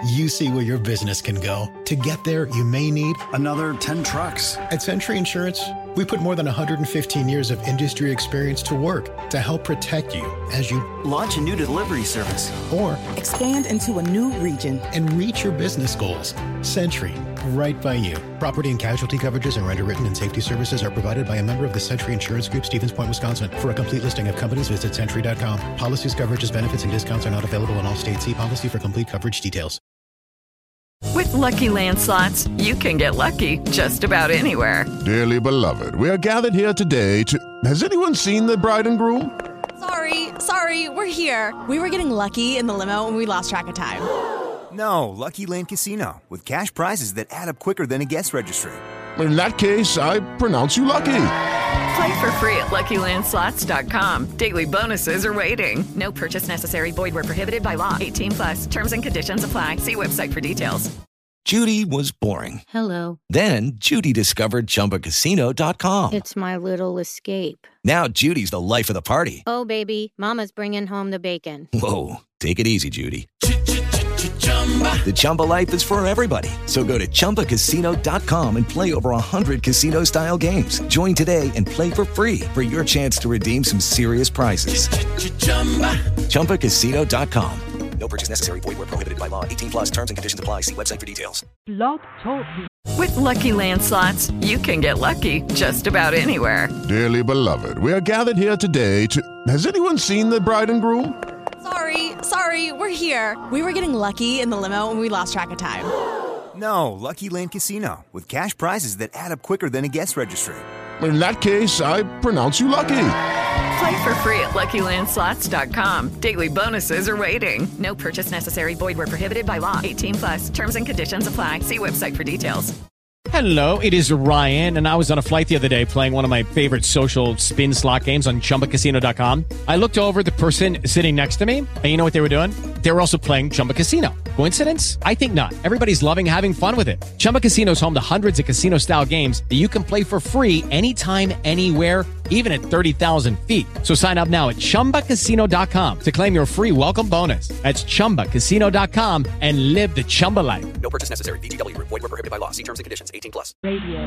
You see where your business can go. To get there, you may need another 10 trucks. At Century Insurance, we put more than 115 years of industry experience to work to help protect you as you launch a new delivery service or expand into a new region and reach your business goals. Century, right by you. Property and casualty coverages and underwritten and safety services are provided by a member of the Century Insurance Group, Stevens Point, Wisconsin. For a complete listing of companies, visit century.com. Policies, coverages, benefits, and discounts are not available in all states. See policy for complete coverage details. With Lucky Land Slots, you can get lucky just about anywhere. Dearly beloved, we are gathered here today to... Has anyone seen the bride and groom? Sorry, we're here. We were getting lucky in the limo and we lost track of time. No, Lucky Land Casino, with cash prizes that add up quicker than a guest registry. In that case, I pronounce you lucky. Play for free at LuckyLandSlots.com. Daily bonuses are waiting. No purchase necessary. Void where prohibited by law. 18+. Terms and conditions apply. See website for details. Judy was boring. Hello. Then Judy discovered ChumbaCasino.com. It's my little escape. Now Judy's the life of the party. Oh, baby, mama's bringing home the bacon. Whoa, take it easy, Judy. The Chumba life is for everybody. So go to ChumbaCasino.com and play over 100 casino-style games. Join today and play for free for your chance to redeem some serious prizes. ChumbaCasino.com. No purchase necessary. Void where prohibited by law. 18+. Terms and conditions apply. See website for details. Blog Talk. With Lucky Land Slots, you can get lucky just about anywhere. Dearly beloved, we are gathered here today to... Has anyone seen the bride and groom? Sorry, we're here. We were getting lucky in the limo and we lost track of time. No, Lucky Land Casino, with cash prizes that add up quicker than a guest registry. In that case, I pronounce you lucky. Play for free at LuckyLandSlots.com. Daily bonuses are waiting. No purchase necessary. Void where prohibited by law. 18+. Terms and conditions apply. See website for details. Hello, it is Ryan, and I was on a flight the other day playing one of my favorite social spin slot games on ChumbaCasino.com. I looked over at the person sitting next to me, and you know what they were doing? They were also playing Chumba Casino. Coincidence? I think not. Everybody's loving having fun with it. Chumba Casino is home to hundreds of casino-style games that you can play for free anytime, anywhere, even at 30,000 feet. So sign up now at ChumbaCasino.com to claim your free welcome bonus. That's ChumbaCasino.com and live the Chumba life. No purchase necessary. VGW. Void where prohibited by law. See terms and conditions. 18+. Radio.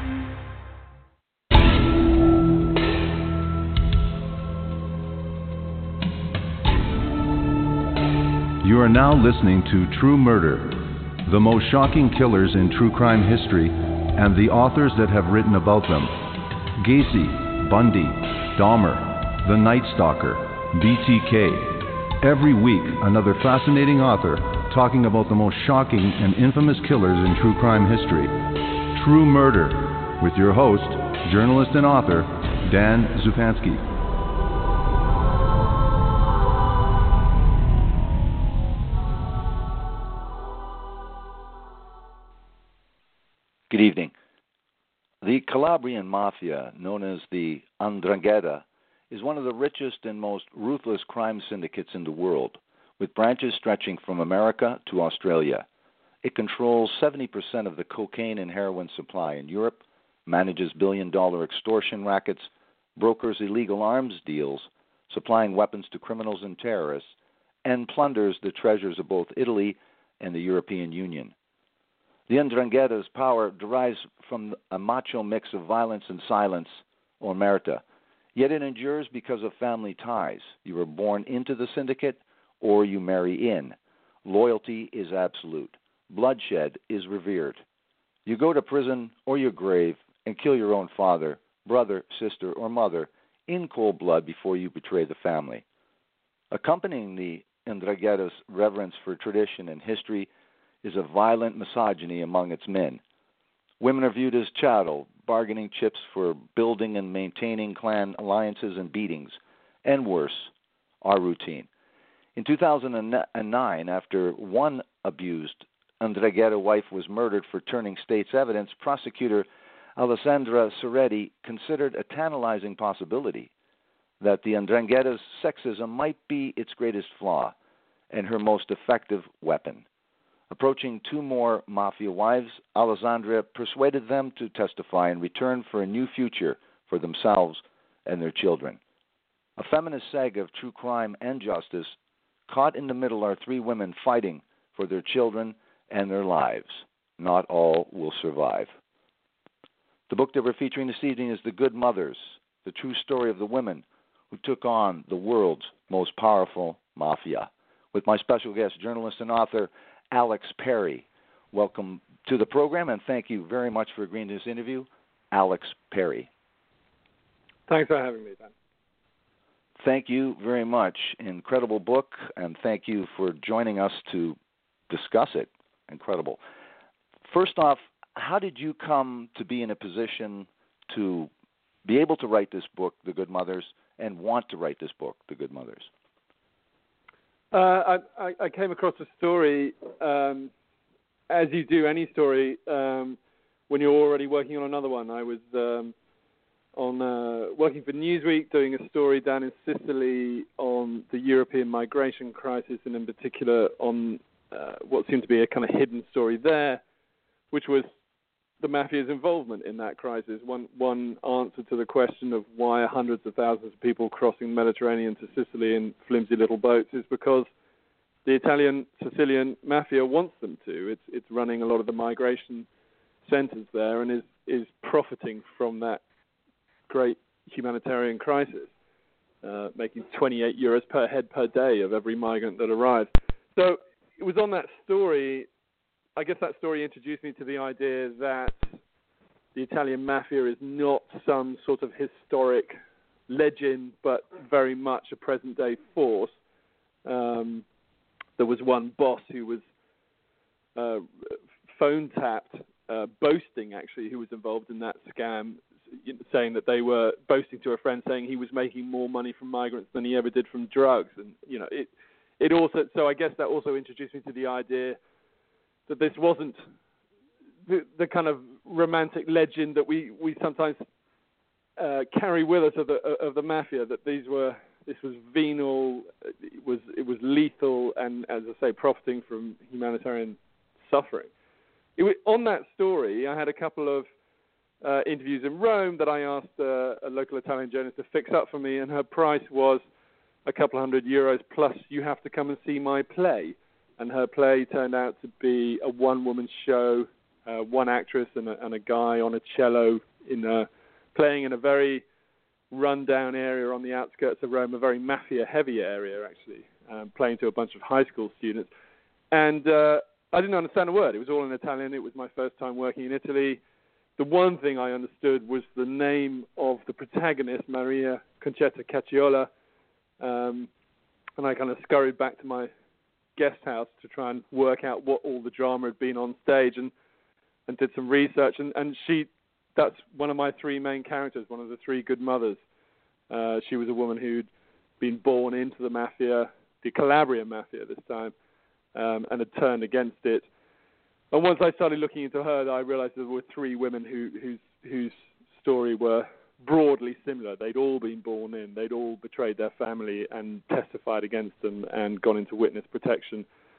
You are now listening to True Murder, the most shocking killers in true crime history, and the authors that have written about them. Gacy, Bundy, Dahmer, The Night Stalker, BTK. Every week, another fascinating author talking about the most shocking and infamous killers in true crime history. True Murder, with your host, journalist and author, Dan Zupansky. Good evening. The Calabrian Mafia, known as the 'Ndrangheta, is one of the richest and most ruthless crime syndicates in the world, with branches stretching from America to Australia. It controls 70% of the cocaine and heroin supply in Europe, manages billion-dollar extortion rackets, brokers illegal arms deals, supplying weapons to criminals and terrorists, and plunders the treasures of both Italy and the European Union. The 'Ndrangheta's power derives from a macho mix of violence and silence, or omerta, yet it endures because of family ties. You are born into the syndicate, or you marry in. Loyalty is absolute. Bloodshed is revered. You go to prison or your grave and kill your own father, brother, sister, or mother in cold blood before you betray the family. Accompanying the 'Ndrangheta's reverence for tradition and history is a violent misogyny among its men. Women are viewed as chattel, bargaining chips for building and maintaining clan alliances and beatings, and worse, are routine. In 2009, after one abused 'Ndrangheta wife was murdered for turning state's evidence, prosecutor Alessandra Soretti considered a tantalizing possibility that the 'Ndrangheta's sexism might be its greatest flaw and her most effective weapon. Approaching two more mafia wives, Alessandra persuaded them to testify in return for a new future for themselves and their children. A feminist saga of true crime and justice. Caught in the middle are three women fighting for their children and their lives. Not all will survive. The book that we're featuring this evening is The Good Mothers, the true story of the women who took on the world's most powerful mafia, with my special guest, journalist and author, Alex Perry. Welcome to the program, and thank you very much for agreeing to this interview, Alex Perry. Thanks for having me, Ben. Thank you very much. Incredible book, and thank you for joining us to discuss it. Incredible. First off, how did you come to be in a position to be able to write this book, The Good Mothers, and want to write this book, The Good Mothers? I came across a story, as you do any story, when you're already working on another one. I was working for Newsweek, doing a story down in Sicily on the European migration crisis, and in particular on what seemed to be a kind of hidden story there, which was the mafia's involvement in that crisis. One answer to the question of why are hundreds of thousands of people crossing the Mediterranean to Sicily in flimsy little boats is because the Italian-Sicilian mafia wants them to. It's running a lot of the migration centers there and is profiting from that great humanitarian crisis, making 28 euros per head per day of every migrant that arrives. So it was on that story, I guess that story introduced me to the idea that the Italian mafia is not some sort of historic legend, but very much a present-day force. There was one boss who was phone-tapped, boasting, actually, who was involved in that scam, saying that they were boasting to a friend, saying he was making more money from migrants than he ever did from drugs. And, you know, it also, so I guess that also introduced me to the idea that this wasn't the kind of romantic legend that we sometimes carry with us of the mafia, that this was venal, it was lethal, and, as I say, profiting from humanitarian suffering. On that story, I had a couple of interviews in Rome that I asked a local Italian journalist to fix up for me, and her price was a couple €100 plus you have to come and see my play. And her play turned out to be a one-woman show, one actress and a guy on a cello playing in a very run-down area on the outskirts of Rome, a very mafia-heavy area, actually, playing to a bunch of high school students. And I didn't understand a word. It was all in Italian. It was my first time working in Italy. The one thing I understood was the name of the protagonist, Maria Concetta Cacciola, and I kind of scurried back to my guest house to try and work out what all the drama had been on stage, and did some research, and that's one of my three main characters, one of the three good mothers. She was a woman who'd been born into the mafia, the Calabrian mafia this time, and had turned against it. And once I started looking into her, I realized there were three women whose story were broadly similar. They'd all been born in, they'd all betrayed their family and testified against them and gone into witness protection.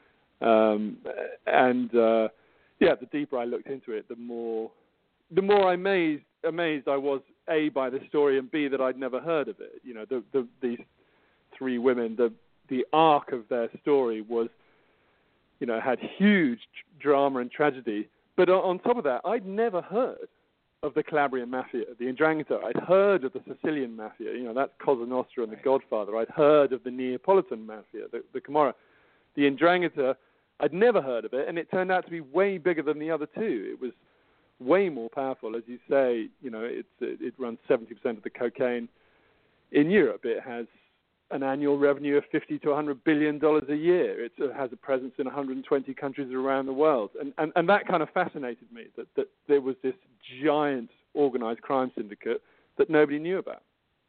The deeper I looked into it, the more amazed I was, A, by the story, and B, that I'd never heard of it. You know, these three women, the arc of their story was, you know, had huge drama and tragedy. But on top of that, I'd never heard of the Calabrian mafia, the 'Ndrangheta. I'd heard of the Sicilian mafia, you know, that's Cosa Nostra and the Godfather. I'd heard of the Neapolitan mafia, the Camorra. The 'Ndrangheta, I'd never heard of it, and it turned out to be way bigger than the other two. It was way more powerful, as you say. You know, it runs 70% of the cocaine in Europe. It has an annual revenue of $50 to $100 billion a year. It has a presence in 120 countries around the world. And that kind of fascinated me, that there was this giant organized crime syndicate that nobody knew about.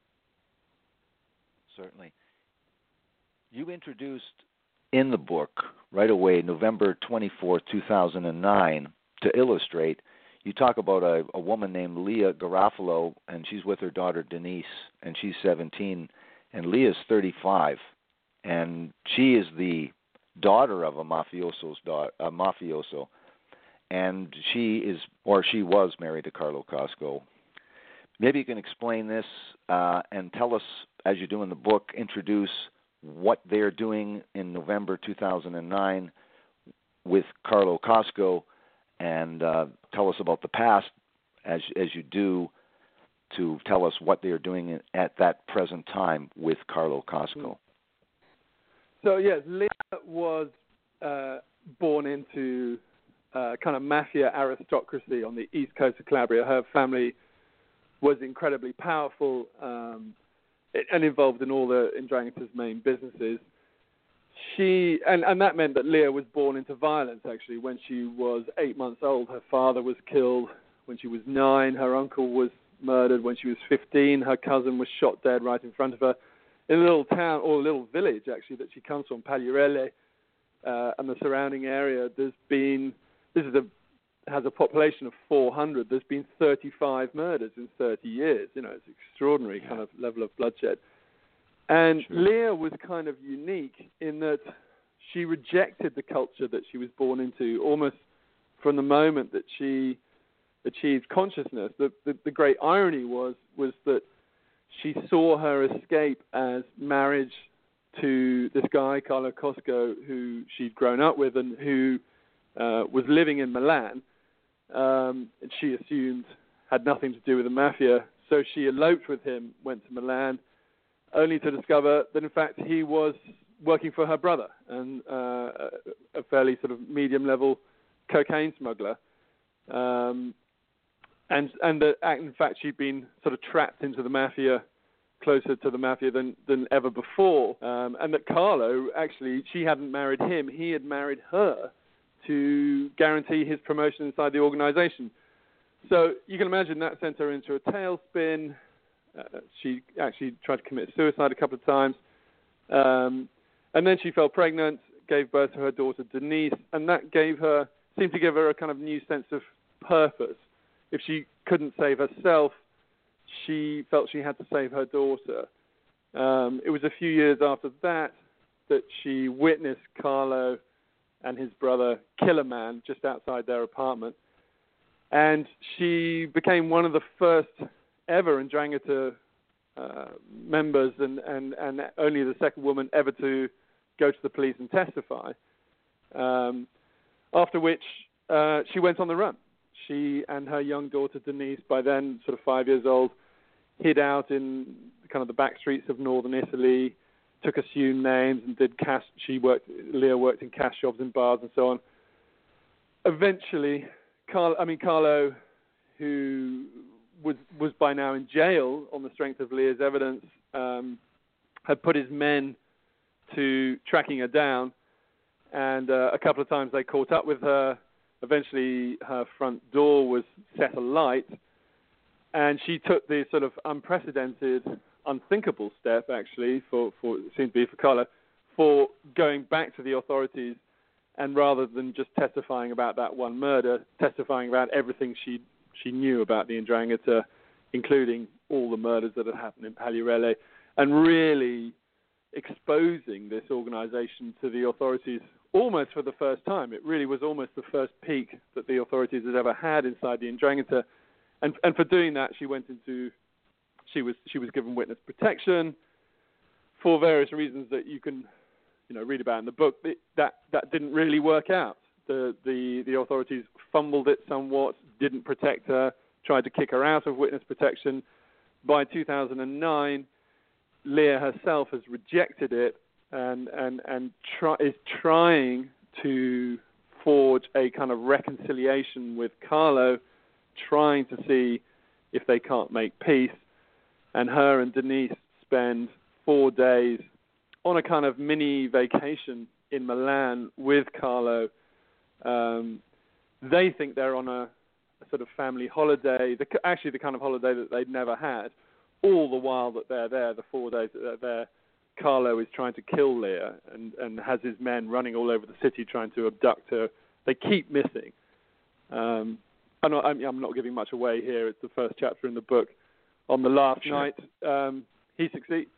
Certainly. You introduced in the book right away, November 24, 2009, to illustrate, you talk about a woman named Leah Garofalo, and she's with her daughter Denise, and she's 17, and Leah's 35, and she is the daughter of a mafioso, and she was married to Carlo Cosco. Maybe you can explain this and tell us, as you do in the book, introduce what they're doing in November 2009, with Carlo Cosco and tell us about the past as you do to tell us what they are doing at that present time with Carlo Cosco. So, yes, Leah was born into kind of mafia aristocracy on the east coast of Calabria. Her family was incredibly powerful and involved in all the 'Ndrangheta's main businesses. And that meant that Leah was born into violence, actually. When she was 8 months old, her father was killed. When she was 9, her uncle was murdered. When she was 15, her cousin was shot dead right in front of her. In a little town, or a little village, actually, that she comes from, Pagliarelle, and the surrounding area, has a population of 400. There's been 35 murders in 30 years. You know, it's extraordinary kind of level of bloodshed. And Leah was kind of unique in that she rejected the culture that she was born into almost from the moment that she achieved consciousness. The great irony was that she saw her escape as marriage to this guy, Carlo Cosco, who she'd grown up with and who was living in Milan. And she assumed had nothing to do with the mafia. So she eloped with him, went to Milan, only to discover that, in fact, he was working for her brother and a fairly sort of medium-level cocaine smuggler. And that, in fact, she'd been sort of trapped into the mafia, closer to the mafia than ever before. And that Carlo, actually, she hadn't married him. He had married her to guarantee his promotion inside the organization. So you can imagine that sent her into a tailspin. She actually tried to commit suicide a couple of times. And then she fell pregnant, gave birth to her daughter Denise, and that seemed to give her a kind of new sense of purpose. If she couldn't save herself, she felt she had to save her daughter. It was a few years after that she witnessed Carlo and his brother kill a man just outside their apartment. And she became one of the first ever 'Ndrangheta members and only the second woman ever to go to the police and testify. After which she went on the run. She and her young daughter Denise, by then sort of 5 years old, hid out in kind of the back streets of northern Italy, took assumed names and did cash. Leah worked in cash shops and bars and so on. Eventually, Carlo, who was by now in jail on the strength of Leah's evidence, had put his men to tracking her down, and a couple of times they caught up with her. Eventually, her front door was set alight, and she took the sort of unprecedented, unthinkable step, actually, for it seemed to be for Carlo, for going back to the authorities, and rather than just testifying about that one murder, testifying about everything she knew about the 'Ndrangheta, including all the murders that had happened in Pagliarelle, and really exposing this organization to the authorities almost for the first time. It really was almost the first peek that the authorities had ever had inside the Ndrangheta. And for doing that, she was given witness protection for various reasons that you can read about in the book. That didn't really work out. The authorities fumbled it somewhat, didn't protect her, tried to kick her out of witness protection. By 2009, Leah herself has rejected it and is trying to forge a kind of reconciliation with Carlo, trying to see if they can't make peace. And her and Denise spend 4 days on a kind of mini vacation in Milan with Carlo. They think they're on a sort of family holiday, actually the kind of holiday that they'd never had. All the while that they're there, the 4 days that they're there, Carlo is trying to kill Leah and has his men running all over the city trying to abduct her. They keep missing. I'm not giving much away here. It's the first chapter in the book. On the last night, he succeeds.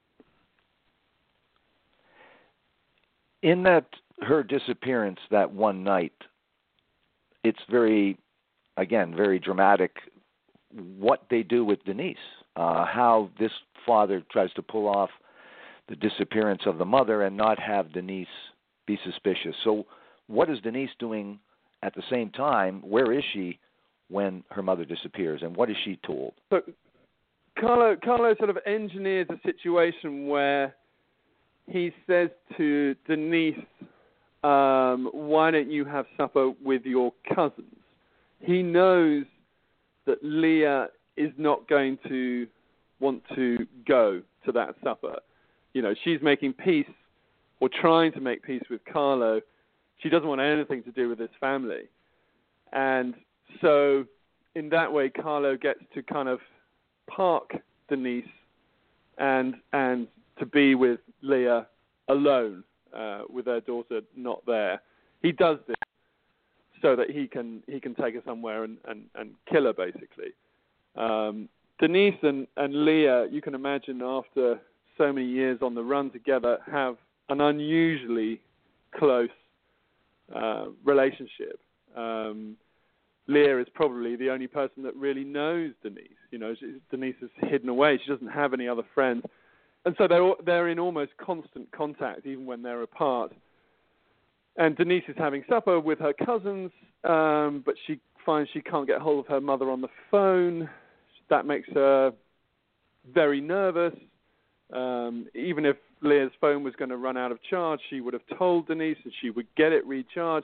In that her disappearance that one night, it's very dramatic what they do with Denise, how this father tries to pull off the disappearance of the mother and not have Denise be suspicious. So what is Denise doing at the same time? Where is she when her mother disappears, and what is she told? So Carlo sort of engineers a situation where he says to Denise, why don't you have supper with your cousins? He knows that Leah is not going to want to go to that supper. You know, she's making peace or trying to make peace with Carlo. She doesn't want anything to do with his family. And so in that way, Carlo gets to kind of park Denise and to be with Leah alone, with her daughter not there. He does this so that he can take her somewhere and kill her, basically. Denise and Leah, you can imagine, after so many years on the run together, have an unusually close relationship. Leah is probably the only person that really knows Denise. You know, Denise is hidden away. She doesn't have any other friends. And so they're in almost constant contact, even when they're apart. And Denise is having supper with her cousins, but she finds she can't get hold of her mother on the phone. That makes her very nervous. Even if Leah's phone was going to run out of charge, she would have told Denise and she would get it recharged.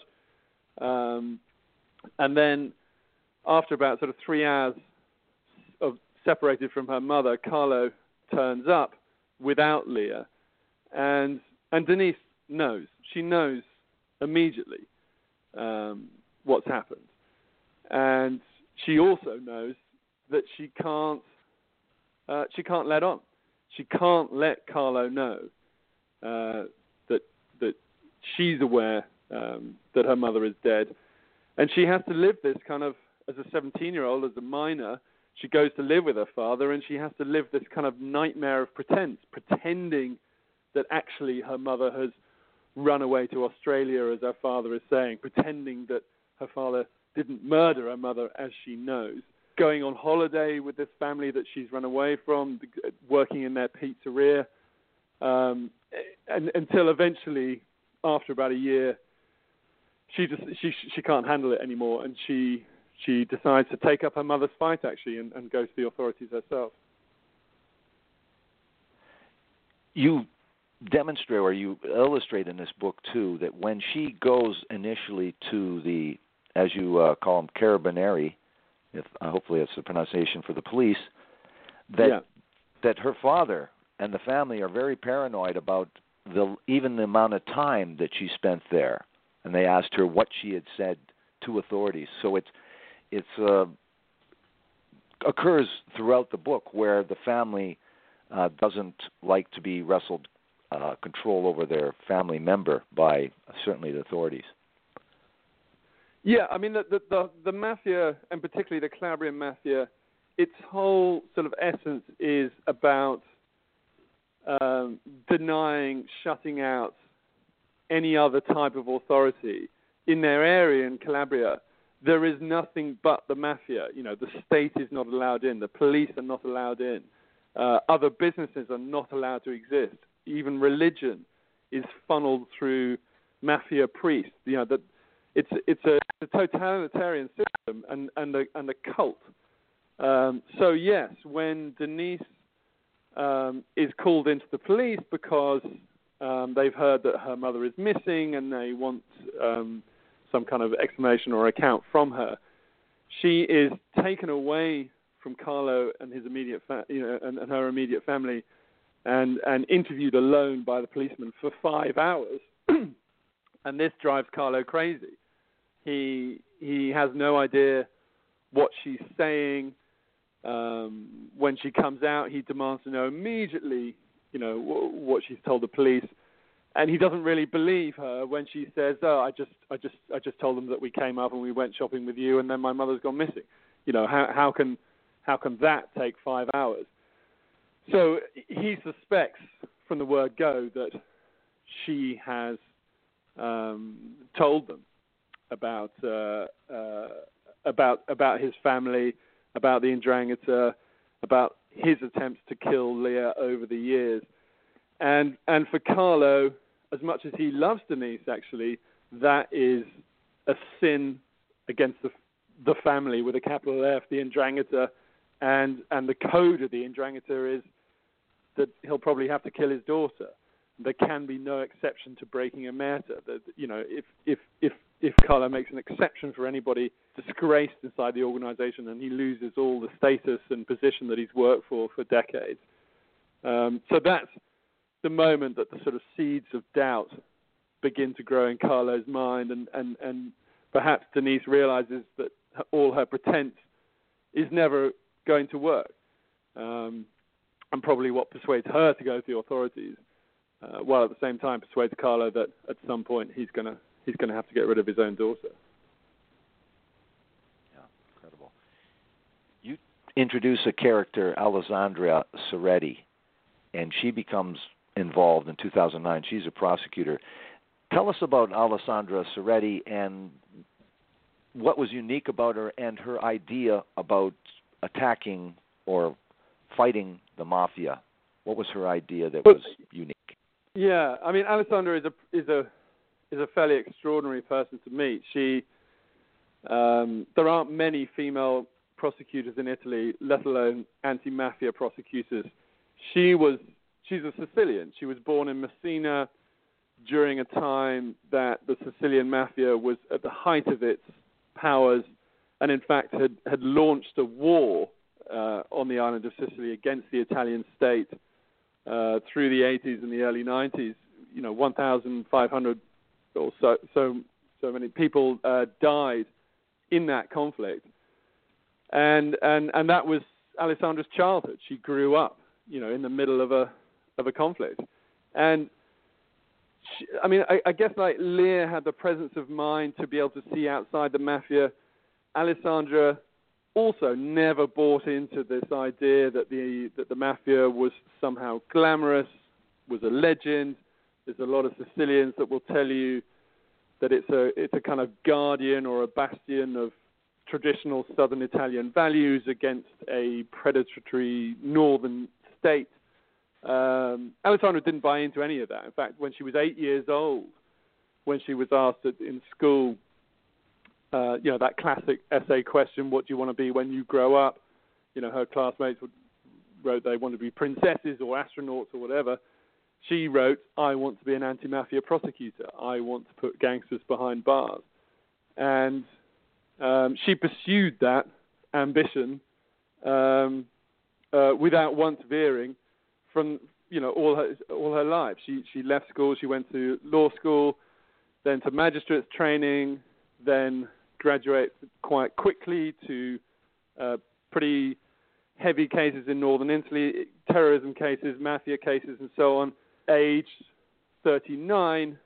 And then after about sort of 3 hours of separated from her mother, Carlo turns up without Leah. And Denise knows. She knows immediately what's happened. And she also knows that she can't let on. She can't let Carlo know that she's aware that her mother is dead. And she has to live this kind of, as a 17-year-old, as a minor, she goes to live with her father, and she has to live this kind of nightmare of pretending that actually her mother has run away to Australia, as her father is saying, pretending that her father didn't murder her mother, as she knows, going on holiday with this family that she's run away from, working in their pizzeria, and until eventually, after about a year, she can't handle it anymore, and she decides to take up her mother's fight, actually, and go to the authorities herself. You demonstrate, or you illustrate in this book too, that when she goes initially to the, as you call them, carabinieri, if hopefully that's the pronunciation for the police, that her father and the family are very paranoid about even the amount of time that she spent there, and they asked her what she had said to authorities. So it occurs throughout the book where the family doesn't like to be wrestled control over their family member by certainly the authorities. Yeah, I mean, the mafia, and particularly the Calabrian mafia, its whole sort of essence is about denying, shutting out any other type of authority. In their area in Calabria, there is nothing but the mafia. You know, the state is not allowed in. The police are not allowed in. Other businesses are not allowed to exist. Even religion is funneled through mafia priests. You know, that it's a totalitarian system and a cult. So yes, when Denise is called into the police because they've heard that her mother is missing and they want some kind of explanation or account from her, she is taken away from Carlo and his immediate, and her immediate family, and interviewed alone by the policeman for 5 hours. And this drives Carlo crazy. He has no idea what she's saying. When she comes out, he demands to know immediately, what she's told the police, and he doesn't really believe her when she says, "Oh, I just told them that we came up and we went shopping with you, and then my mother's gone missing." How can that take 5 hours? So he suspects from the word go that she has told them about his family, about the Ndrangheta, about his attempts to kill Leah over the years. And for Carlo, as much as he loves Denise, actually, that is a sin against the family with a capital F, the Ndrangheta, and the code of the Ndrangheta is that he'll probably have to kill his daughter. There can be no exception to breaking a Merta. That, you know, if Carlo makes an exception for anybody disgraced inside the organization, and he loses all the status and position that he's worked for decades. So that's the moment that the sort of seeds of doubt begin to grow in Carlo's mind, and perhaps Denise realizes that all her pretense is never going to work, and probably what persuades her to go to the authorities, while at the same time persuades Carlo that at some point he's going to have to get rid of his own daughter. Yeah, incredible. You introduce a character, Alessandra Soretti, and she becomes involved in 2009. She's a prosecutor. Tell us about Alessandra Soretti and what was unique about her and her idea about attacking or fighting the mafia. What was her idea that was unique? Yeah, I mean, Alessandra is a fairly extraordinary person to meet. She there aren't many female prosecutors in Italy, let alone anti-mafia prosecutors. She's a Sicilian. She was born in Messina during a time that the Sicilian mafia was at the height of its powers, and in fact had launched a war on the island of Sicily against the Italian state through the 80s and the early 90s. You know, 1,500 or so many people died in that conflict, and that was Alessandra's childhood. She grew up, you know, in the middle of a conflict, and I guess like Lear had the presence of mind to be able to see outside the mafia. Alessandra also never bought into this idea that the mafia was somehow glamorous, was a legend. There's a lot of Sicilians that will tell you that it's a kind of guardian or a bastion of traditional southern Italian values against a predatory northern state. Alessandra didn't buy into any of that. In fact, when she was 8 years old, when she was asked in school, you know, that classic essay question, what do you want to be when you grow up? You know, her classmates wrote they wanted to be princesses or astronauts or whatever. She wrote, I want to be an anti-mafia prosecutor. I want to put gangsters behind bars. And she pursued that ambition without once veering from, you know, all her life. She left school, she went to law school, then to magistrate's training, then graduated quite quickly to pretty heavy cases in northern Italy, terrorism cases, mafia cases, and so on. Age 39,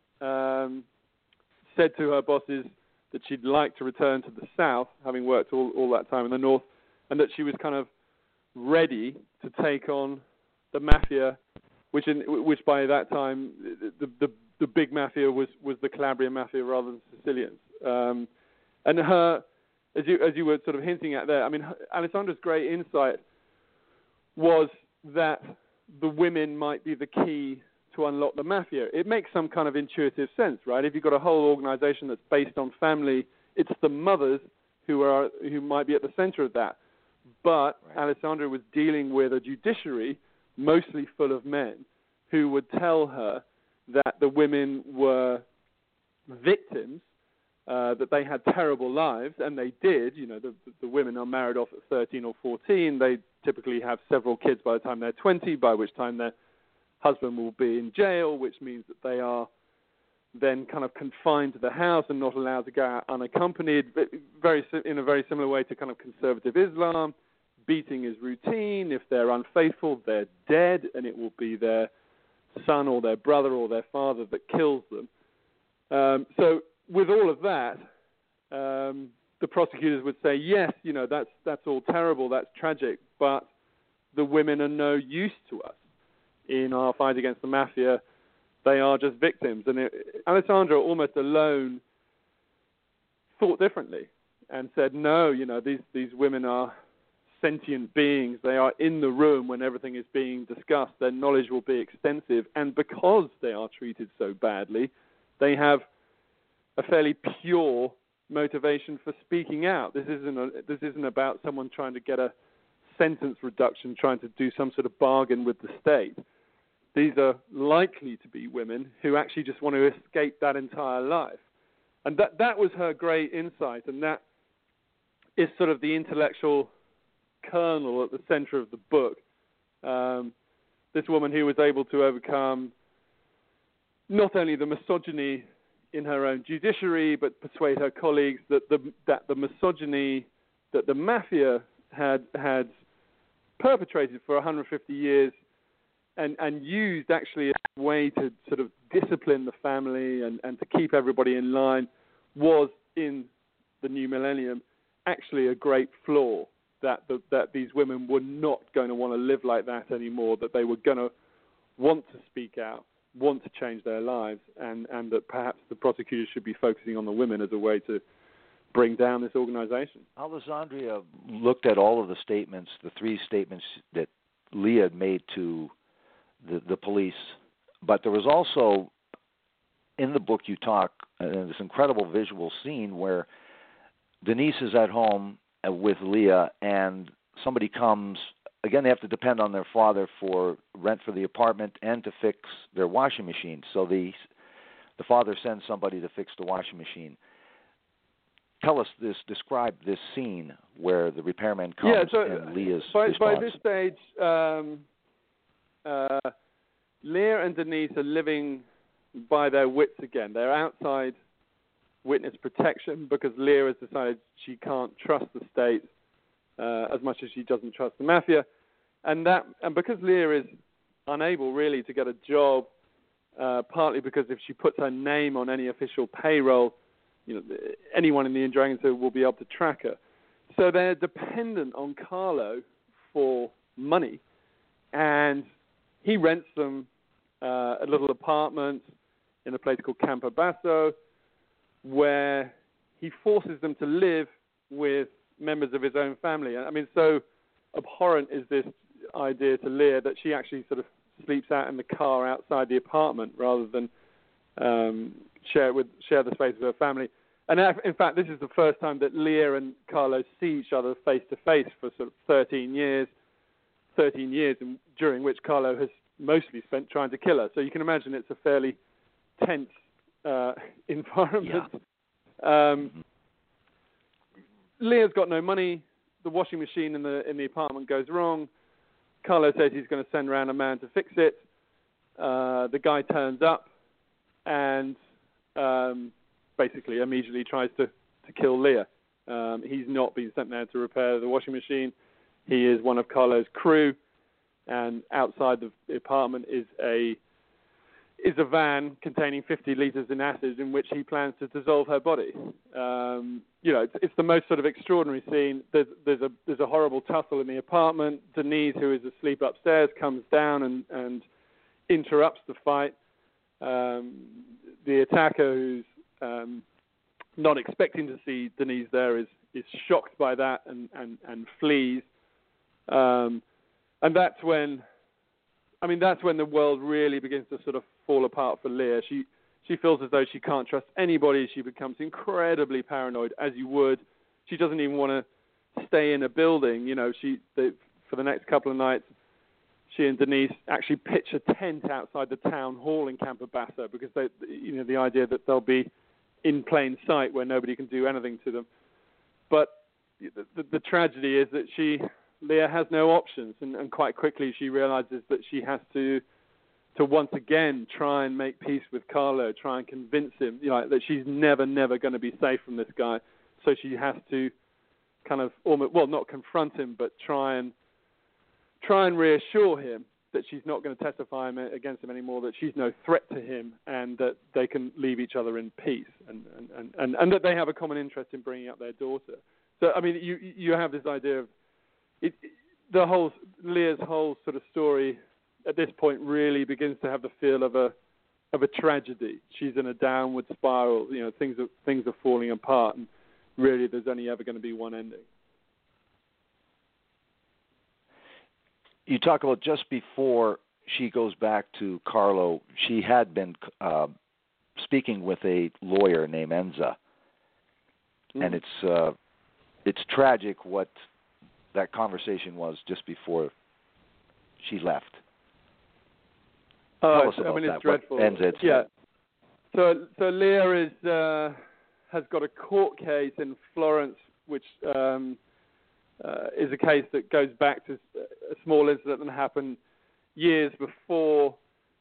said to her bosses that she'd like to return to the south, having worked all that time in the north, and that she was kind of ready to take on the mafia, which by that time the big mafia was the Calabrian mafia rather than Sicilians. And her, as you were sort of hinting at there, I mean, Alessandra's great insight was that the women might be the key to unlock the mafia. It makes some kind of intuitive sense, right? If you've got a whole organization that's based on family, it's the mothers who might be at the center of that. But right. Alessandra was dealing with a judiciary mostly full of men who would tell her that the women were victims, that they had terrible lives, and they did. You know, the women are married off at 13 or 14. They typically have several kids by the time they're 20, by which time their husband will be in jail, which means that they are then kind of confined to the house and not allowed to go out unaccompanied, in a very similar way to kind of conservative Islam. Beating is routine. If they're unfaithful, they're dead, and it will be their son or their brother or their father that kills them. So with all of that, the prosecutors would say, yes, you know, that's all terrible, that's tragic, but the women are no use to us in our fight against the mafia. They are just victims. And Alessandra, almost alone, thought differently and said, no, you know, these women are sentient beings. They are in the room when everything is being discussed. Their knowledge will be extensive. And because they are treated so badly, they have a fairly pure motivation for speaking out. This isn't about someone trying to get a sentence reduction, trying to do some sort of bargain with the state. These are likely to be women who actually just want to escape that entire life. And that was her great insight, and that is sort of the intellectual kernel at the center of the book. This woman who was able to overcome not only the misogyny in her own judiciary, but persuade her colleagues that the misogyny that the mafia had perpetrated for 150 years and used actually as a way to sort of discipline the family and to keep everybody in line was in the new millennium actually a great flaw, that these women were not going to want to live like that anymore, that they were going to want to speak out, want to change their lives, and that perhaps the prosecutors should be focusing on the women as a way to bring down this organization. Alessandria looked at all of the statements, the 3 statements that Leah had made to the police, but there was also, in the book you talk, this incredible visual scene where Denise is at home with Leah and somebody comes. Again, they have to depend on their father for rent for the apartment and to fix their washing machine. So the father sends somebody to fix the washing machine. Tell us this. Describe this scene where the repairman comes and Leah's response. By this stage, Leah and Denise are living by their wits again. They're outside witness protection because Leah has decided she can't trust the state as much as she doesn't trust the mafia, and because Leah is unable really to get a job, partly because if she puts her name on any official payroll, anyone in the Ndrangheta will be able to track her. So they're dependent on Carlo for money, and he rents them a little apartment in a place called Campobasso, where he forces them to live with members of his own family. I mean, so abhorrent is this idea to Leah that she actually sort of sleeps out in the car outside the apartment rather than share the space with her family. And in fact, this is the first time that Leah and Carlo see each other face to face for sort of 13 years, during which Carlo has mostly spent trying to kill her. So you can imagine it's a fairly tense environment. Yeah. Leah's got no money. The washing machine in the apartment goes wrong. Carlo says he's going to send around a man to fix it. The guy turns up and basically immediately tries to kill Leah. He's not been sent there to repair the washing machine. He is one of Carlo's crew, and outside the apartment is a van containing 50 liters in acid in which he plans to dissolve her body. It's the most sort of extraordinary scene. There's a horrible tussle in the apartment. Denise, who is asleep upstairs, comes down and interrupts the fight. The attacker, who's not expecting to see Denise there, is shocked by that and flees. And that's when the world really begins to sort of fall apart for Leah. She feels as though she can't trust anybody. She becomes incredibly paranoid, as you would. She doesn't even want to stay in a building. For the next couple of nights, she and Denise actually pitch a tent outside the town hall in Campobasso because the idea that they'll be in plain sight where nobody can do anything to them. But the tragedy is that Leah has no options, and quite quickly she realizes that she has to once again try and make peace with Carlo, try and convince him that she's never going to be safe from this guy. So she has to kind of not confront him, but try and reassure him that she's not going to testify against him anymore, that she's no threat to him, and that they can leave each other in peace, and that they have a common interest in bringing up their daughter. So I mean, you have this idea of Leah's whole sort of story at this point really begins to have the feel of a tragedy. She's in a downward spiral. Things are falling apart, and really, there's only ever going to be one ending. You talk about just before she goes back to Carlo, she had been speaking with a lawyer named Enza, and it's tragic what that conversation was just before she left. Tell us about it's that. dreadful. Yeah. So Leah has got a court case in Florence, which is a case that goes back to a small incident that happened years before.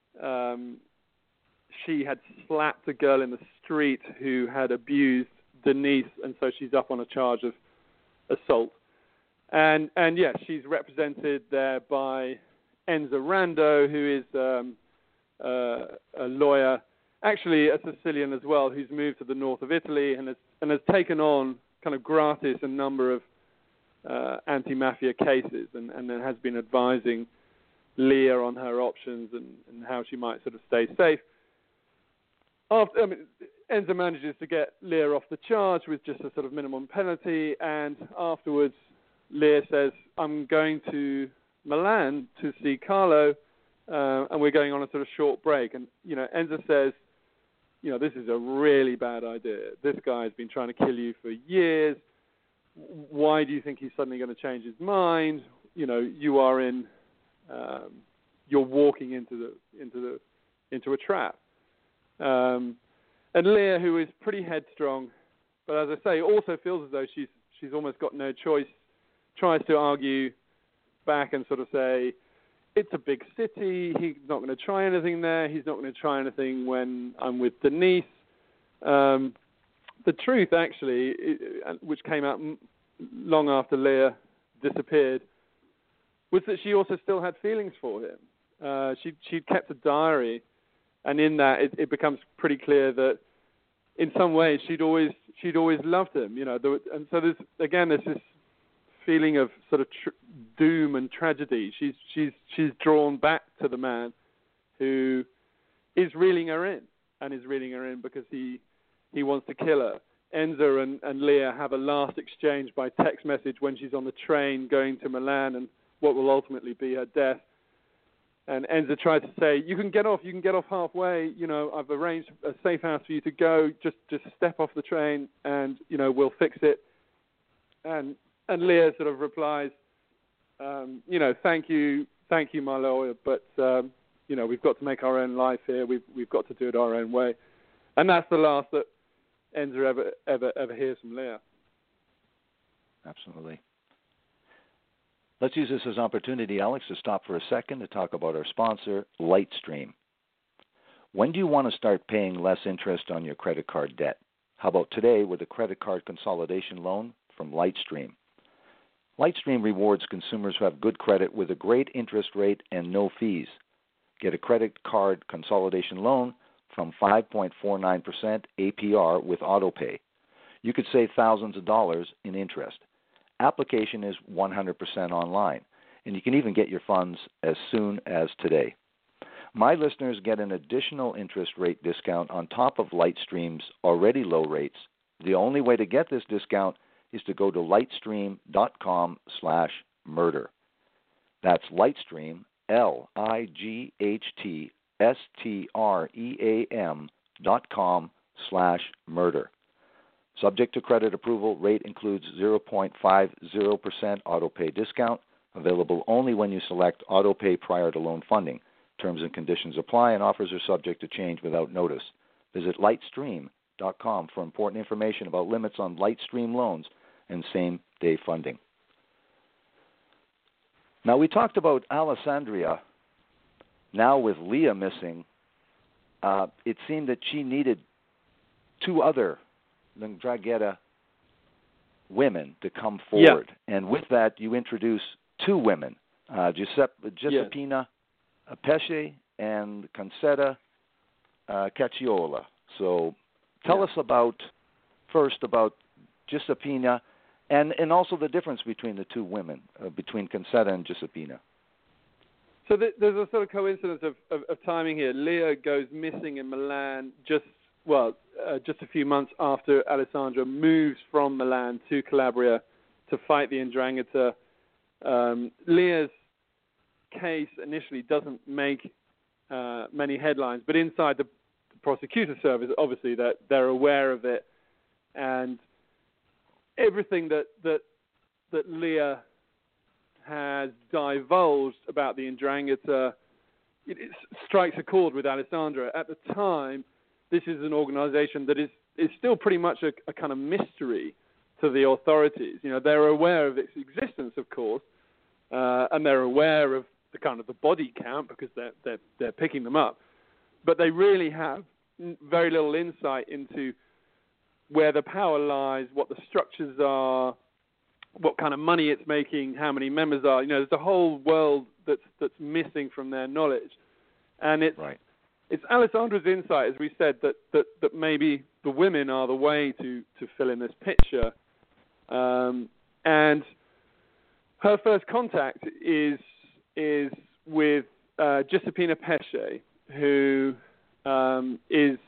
She had slapped a girl in the street who had abused Denise, and so she's up on a charge of assault. And yes, she's represented there by Enza Rando, who is a lawyer, actually a Sicilian as well, who's moved to the north of Italy and has taken on kind of gratis a number of anti-mafia cases, and then has been advising Leah on her options and how she might sort of stay safe. Enza manages to get Leah off the charge with just a sort of minimum penalty, and afterwards Leah says, I'm going to Milan to see Carlo, and we're going on a sort of short break. And, Enza says, this is a really bad idea. This guy's been trying to kill you for years. Why do you think he's suddenly going to change his mind? You are you're walking into a trap. And Leah, who is pretty headstrong, but as I say, also feels as though she's almost got no choice, tries to argue back and sort of say, it's a big city, he's not going to try anything there, he's not going to try anything when I'm with Denise. The truth, actually, which came out long after Leah disappeared, was that she also still had feelings for him. She'd kept a diary, and in that it becomes pretty clear that in some ways she'd always loved him. And so there's this feeling of sort of doom and tragedy. She's drawn back to the man who is reeling her in, because he wants to kill her. Enza and Leah have a last exchange by text message when she's on the train going to Milan and what will ultimately be her death. And Enza tries to say, you can get off halfway, I've arranged a safe house for you to go, just step off the train and, we'll fix it. And Leah sort of replies, thank you, my lawyer, but, we've got to make our own life here. We've got to do it our own way. And that's the last that Enza ever hears from Leah. Absolutely. Let's use this as an opportunity, Alex, to stop for a second to talk about our sponsor, Lightstream. When do you want to start paying less interest on your credit card debt? How about today with a credit card consolidation loan from Lightstream? Lightstream rewards consumers who have good credit with a great interest rate and no fees. Get a credit card consolidation loan from 5.49% APR with AutoPay. You could save thousands of dollars in interest. Application is 100% online, and you can even get your funds as soon as today. My listeners get an additional interest rate discount on top of Lightstream's already low rates. The only way to get this discount is to go to lightstream.com/murder. That's Lightstream, lightstream.com/murder. Subject to credit approval, rate includes 0.50% autopay discount, available only when you select autopay prior to loan funding. Terms and conditions apply, and offers are subject to change without notice. Visit lightstream.com for important information about limits on Lightstream loans and same-day funding. Now, we talked about Alessandria. Now with Leah missing, it seemed that she needed two other 'Ndrangheta women to come forward. Yeah. And with that, you introduce two women, Giuseppina Pesce and Concetta Cacciola. So tell us about Giuseppina and also the difference between the two women, between Concetta and Giuseppina. So there's a sort of coincidence of timing here. Leah goes missing in Milan just a few months after Alessandra moves from Milan to Calabria to fight the 'Ndrangheta. Leah's case initially doesn't make many headlines, but inside the prosecutor service, obviously that they're aware of it, and everything that Leah has divulged about the Ndrangheta, it strikes a chord with Alessandra. At the time, this is an organization that is still pretty much a kind of mystery to the authorities. You know, they're aware of its existence, of course, and they're aware of the kind of the body count because they're picking them up, but they really have very little insight into where the power lies, what the structures are, what kind of money it's making, how many members are. You know, there's a whole world that's missing from their knowledge, and it's Alessandra's insight, as we said, that maybe the women are the way to fill in this picture, and her first contact is with Giuseppina Pesce, who is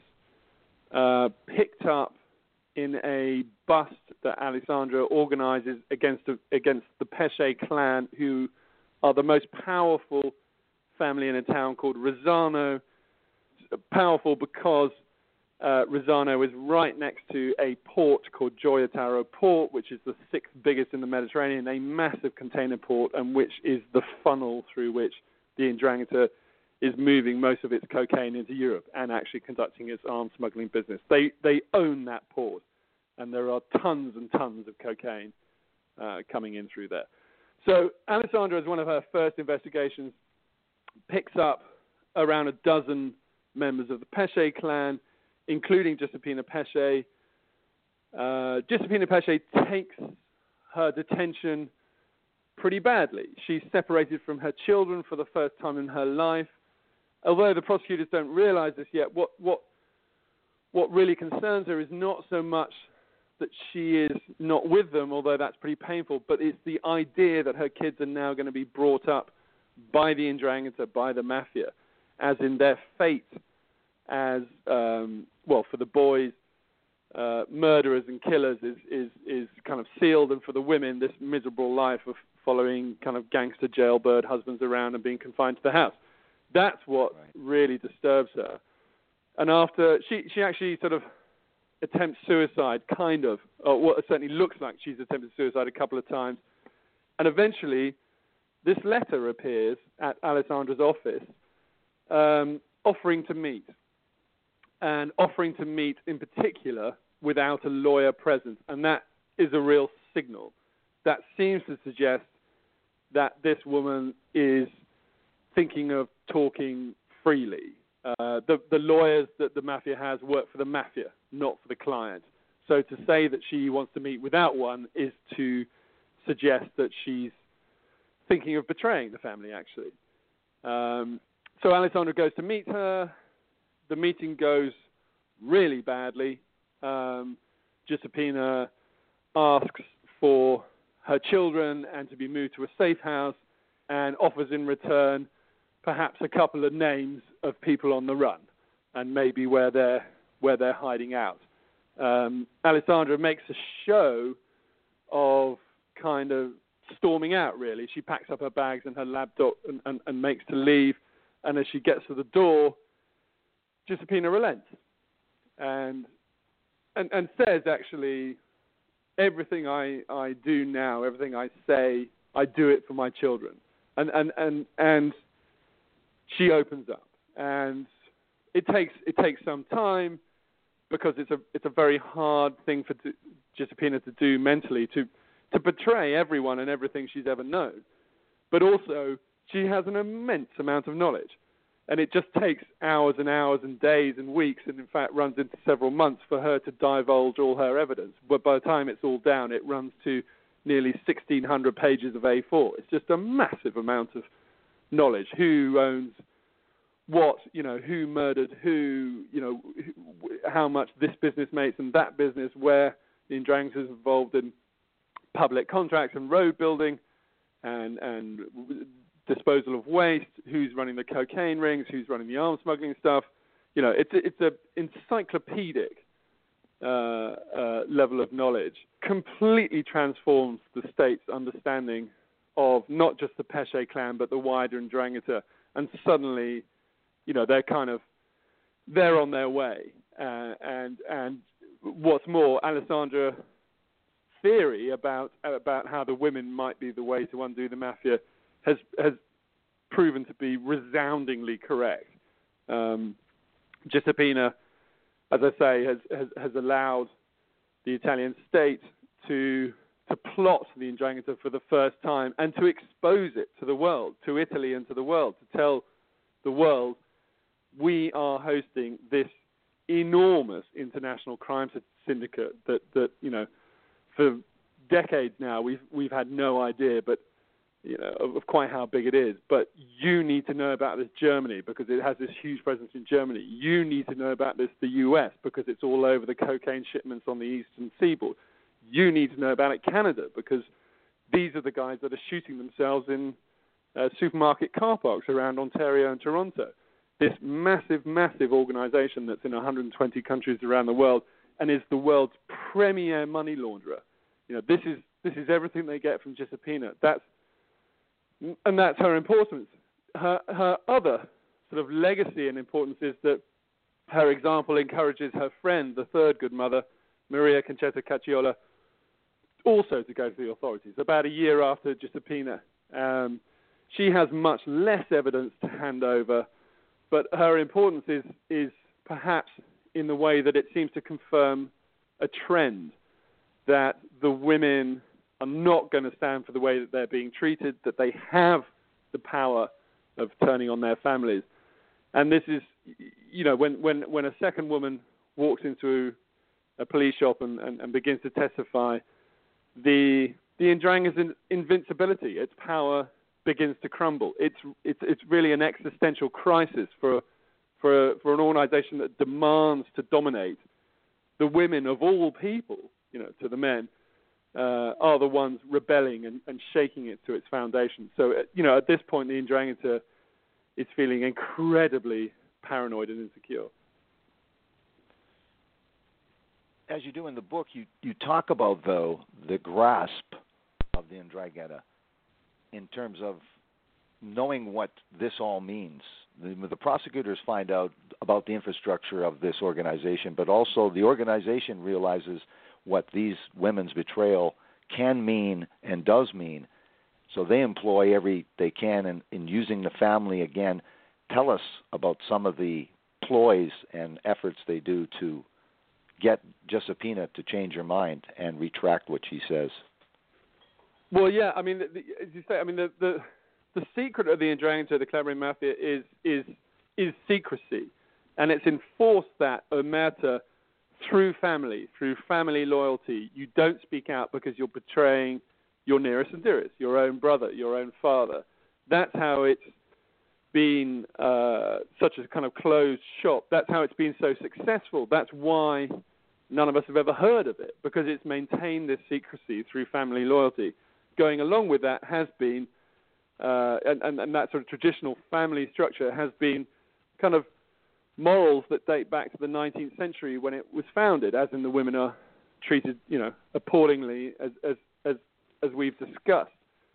picked up in a bust that Alessandra organizes against the Pesce clan, who are the most powerful family in a town called Rosano. Powerful because Rosano is right next to a port called Gioia Tauro Port, which is the 6th biggest in the Mediterranean, a massive container port, and which is the funnel through which the Ndrangheta is moving most of its cocaine into Europe and actually conducting its arms smuggling business. They own that port, and there are tons and tons of cocaine coming in through there. So Alessandra, as one of her first investigations, picks up around a dozen members of the Pesce clan, including Giuseppina Pesce. Giuseppina Pesce takes her detention pretty badly. She's separated from her children for the first time in her life. Although the prosecutors don't realize this yet, what really concerns her is not so much that she is not with them, although that's pretty painful, but it's the idea that her kids are now going to be brought up by the Ndrangheta, by the mafia, as in their fate as, for the boys, murderers and killers is kind of sealed, and for the women, this miserable life of following kind of gangster jailbird husbands around and being confined to the house. That's what really disturbs her. And after, she actually sort of attempts suicide, kind of, or what certainly looks like she's attempted suicide a couple of times. And eventually, this letter appears at Alessandra's office, offering to meet. And offering to meet in particular without a lawyer present. And that is a real signal. That seems to suggest that this woman is thinking of talking freely. The lawyers that the mafia has work for the mafia, not for the client. So to say that she wants to meet without one is to suggest that she's thinking of betraying the family, actually. So Alessandra goes to meet her. The meeting goes really badly. Giuseppina asks for her children and to be moved to a safe house, and offers in return perhaps a couple of names of people on the run and maybe where they're hiding out. Alessandra makes a show of kind of storming out, really. She packs up her bags and her laptop and makes to leave, and as she gets to the door, Giuseppina relents and says, actually, everything I do now, everything I say, I do it for my children. And she opens up, and it takes some time because it's a very hard thing for Giuseppina to do mentally, to betray everyone and everything she's ever known. But also, she has an immense amount of knowledge. And it just takes hours and hours and days and weeks, and in fact runs into several months for her to divulge all her evidence. But by the time it's all down, it runs to nearly 1,600 pages of A4. It's just a massive amount of knowledge. Who owns what, who murdered who, how much this business makes and that business, where the Ndrangheta is involved in public contracts and road building and disposal of waste, who's running the cocaine rings, who's running the arms smuggling stuff. It's an encyclopedic level of knowledge. Completely transforms the state's understanding of not just the Pesce clan, but the wider Ndrangheta. And suddenly, they're kind of, they're on their way. And what's more, Alessandra theory about how the women might be the way to undo the mafia has proven to be resoundingly correct. Giuseppina, as I say, has allowed the Italian state to plot the 'Ndrangheta for the first time and to expose it to the world, to Italy and to the world, to tell the world we are hosting this enormous international crime syndicate that for decades now we've had no idea, but of quite how big it is. But you need to know about this Germany because it has this huge presence in Germany. You need to know about this the US because it's all over the cocaine shipments on the eastern seaboard. You need to know about it Canada because these are the guys that are shooting themselves in supermarket car parks around Ontario and Toronto. This massive, massive organization that's in 120 countries around the world and is the world's premier money launderer. This is everything they get from Giuseppina. That's her importance. Her other sort of legacy and importance is that her example encourages her friend, the third good mother, Maria Concetta Cacciola, also to go to the authorities. About a year after Giuseppina, she has much less evidence to hand over, but her importance is perhaps in the way that it seems to confirm a trend that the women are not going to stand for the way that they're being treated, that they have the power of turning on their families. And this is, when a second woman walks into a police shop and begins to testify, the 'Ndrangheta's invincibility, its power begins to crumble. It's really an existential crisis for an organization that demands to dominate. The women of all people, to the men, are the ones rebelling and shaking it to its foundation. So, at this point, the 'Ndrangheta is feeling incredibly paranoid and insecure. As you do in the book, you talk about, though, the grasp of the 'Ndrangheta in terms of knowing what this all means. The prosecutors find out about the infrastructure of this organization, but also the organization realizes what these women's betrayal can mean and does mean. So they employ every they can in using the family again. Tell us about some of the ploys and efforts they do to get Giuseppina to change her mind and retract what she says. Well, yeah, I mean, as you say, I mean, the secret of the 'Ndrangheta, the Calabrian Mafia, is secrecy, and it's enforced that omerta through family loyalty. You don't speak out because you're betraying your nearest and dearest, your own brother, your own father. That's how it's been such a kind of closed shop. That's how it's been so successful. That's why none of us have ever heard of it, because it's maintained this secrecy through family loyalty. Going along with that has been, and that sort of traditional family structure has been kind of morals that date back to the 19th century when it was founded, as in the women are treated, appallingly, as we've discussed.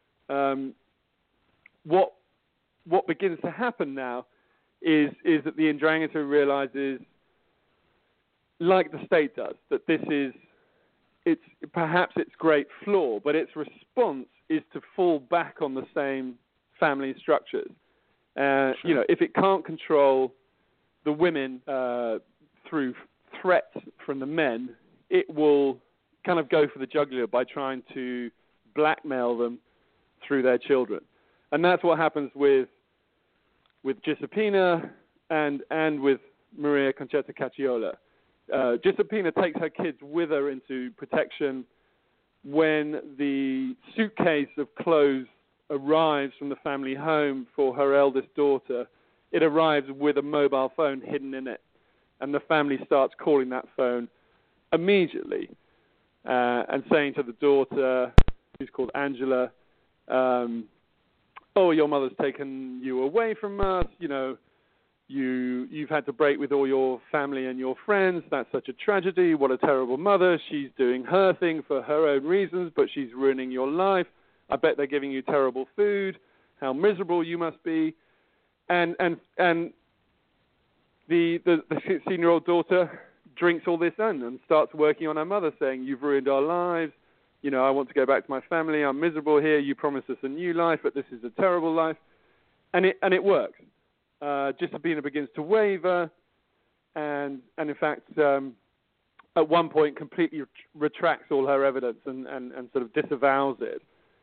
What begins to happen now is that the 'Ndrangheta realizes, like the state does, that this is perhaps its great flaw, but its response is to fall back on the same family structures. Sure. If it can't control the women through threats from the men, it will kind of go for the jugular by trying to blackmail them through their children. And that's what happens with Giuseppina and with Maria Concetta Cacciola. Giuseppina takes her kids with her into protection. When the suitcase of clothes arrives from the family home for her eldest daughter, it arrives with a mobile phone hidden in it. And the family starts calling that phone immediately and saying to the daughter, who's called Angela, your mother's taken you away from us, you've had to break with all your family and your friends. That's such a tragedy. What a terrible mother. She's doing her thing for her own reasons, but she's ruining your life. I bet they're giving you terrible food. How miserable you must be. And the 16-year-old daughter drinks all this in and starts working on her mother, saying, "You've ruined our lives. You know, I want to go back to my family. I'm miserable here. You promised us a new life, but this is a terrible life." And it works. Giuseppina begins to waver, and in fact, at one point, completely retracts all her evidence and sort of disavows it.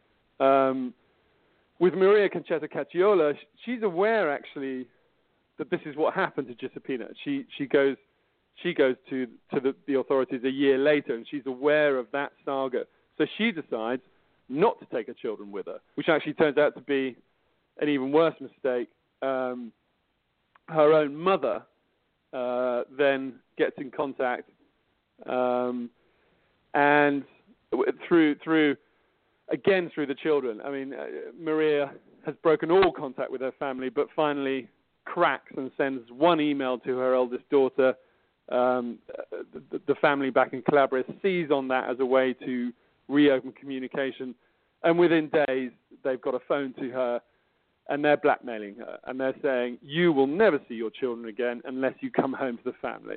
With Maria Concetta Cacciola, she's aware actually that this is what happened to Giuseppina. She goes to the authorities a year later, and she's aware of that saga. So she decides not to take her children with her, which actually turns out to be an even worse mistake. Her own mother then gets in contact, and through the children. I mean, Maria has broken all contact with her family, but finally cracks and sends one email to her eldest daughter. The family back in Calabria sees on that as a way to reopen communication, and within days they've got a phone to her, and they're blackmailing her, and they're saying, "You will never see your children again unless you come home to the family."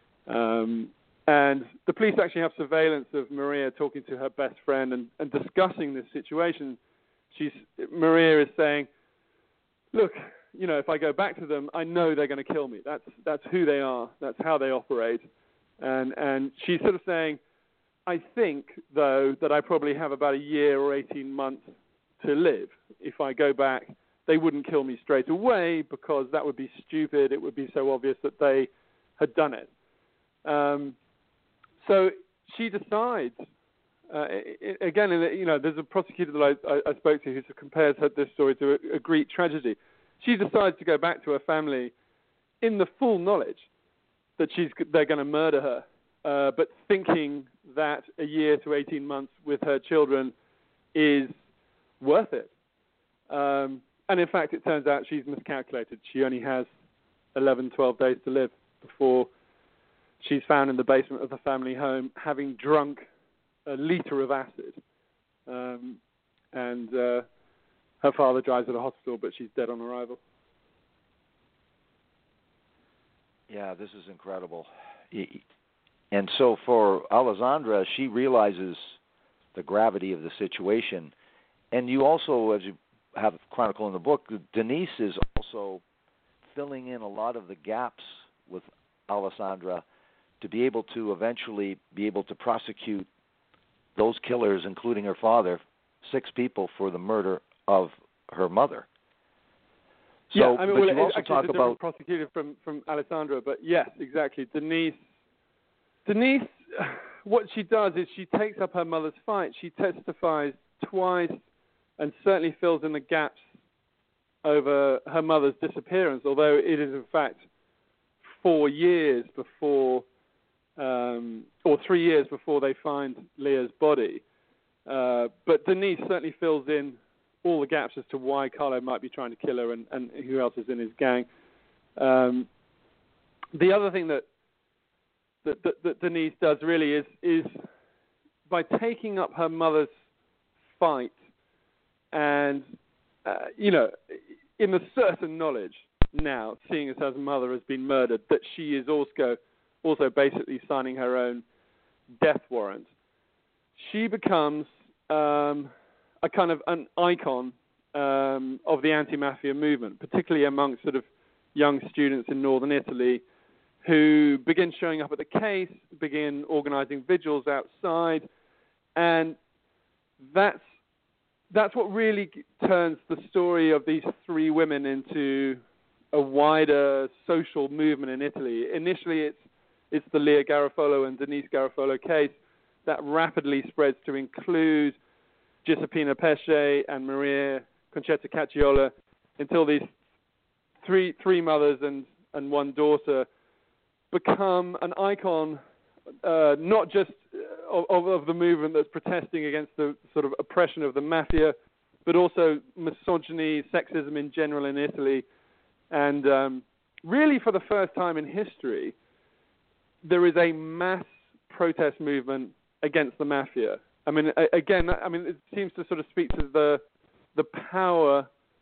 And the police actually have surveillance of Maria talking to her best friend and discussing this situation. Maria is saying, "Look, you know, if I go back to them, I know they're going to kill me. That's who they are. That's how they operate." And she's sort of saying, "I think, though, that I probably have about a year or 18 months to live. If I go back, they wouldn't kill me straight away because that would be stupid. It would be so obvious that they had done it." So she decides, again, you know, there's a prosecutor that I spoke to who compares this story to a Greek tragedy. She decides to go back to her family in the full knowledge that they're going to murder her, but thinking that a year to 18 months with her children is worth it. And in fact, it turns out she's miscalculated. She only has 11, 12 days to live before she's found in the basement of the family home having drunk a liter of acid. And her father drives her to the hospital, but she's dead on arrival. Yeah, this is incredible. And so for Alessandra, she realizes the gravity of the situation. And you also, as you have chronicled in the book, Denise is also filling in a lot of the gaps with Alessandra to be able to eventually be able to prosecute those killers, including her father, 6 people, for the murder of her mother. So, yeah, I mean, but well, you also talk about prosecuted from Alessandra, but yes, exactly. Denise, what she does is she takes up her mother's fight. She testifies twice and certainly fills in the gaps over her mother's disappearance, although it is in fact 4 years before, or 3 years before they find Leah's body. But Denise certainly fills in all the gaps as to why Carlo might be trying to kill her and who else is in his gang. The other thing that Denise does really is by taking up her mother's fight and, you know, in the certain knowledge now, seeing as her mother has been murdered, that she is also basically signing her own death warrant. She becomes a kind of an icon of the anti-mafia movement, particularly amongst sort of young students in northern Italy who begin showing up at the case, begin organizing vigils outside, and that's what really turns the story of these 3 women into a wider social movement in Italy. Initially, it's the Leah Garofalo and Denise Garofalo case that rapidly spreads to include Giuseppina Pesce and Maria Concetta Cacciola, until these three mothers and one daughter become an icon, not just of the movement that's protesting against the sort of oppression of the mafia, but also misogyny, sexism in general in Italy. And really, for the first time in history, there is a mass protest movement against the mafia. I mean, again, it seems to sort of speak to the power